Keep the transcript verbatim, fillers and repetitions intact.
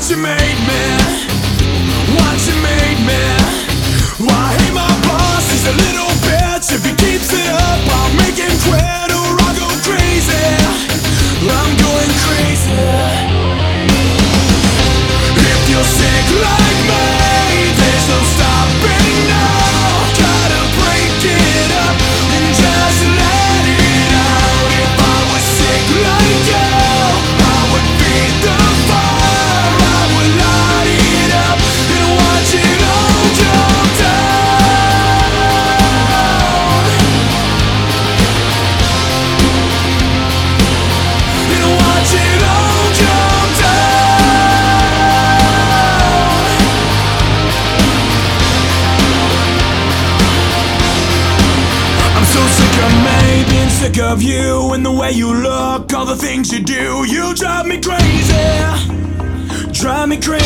you made me, what you made me. Why, hey, my boss is a little bitch. If he keeps it up, I'll make him quit or I'll go crazy. I'm going crazy. If you're sick like me, there's no stopping now. Gotta break it up and just let it out. If I was sick like you, I would feed the fire. I would light it up and watch it all jump down. And watch it all jump down. I'm so sick of me, being sick of you, and the way you look, all the things you do. You drive me crazy, drive me crazy.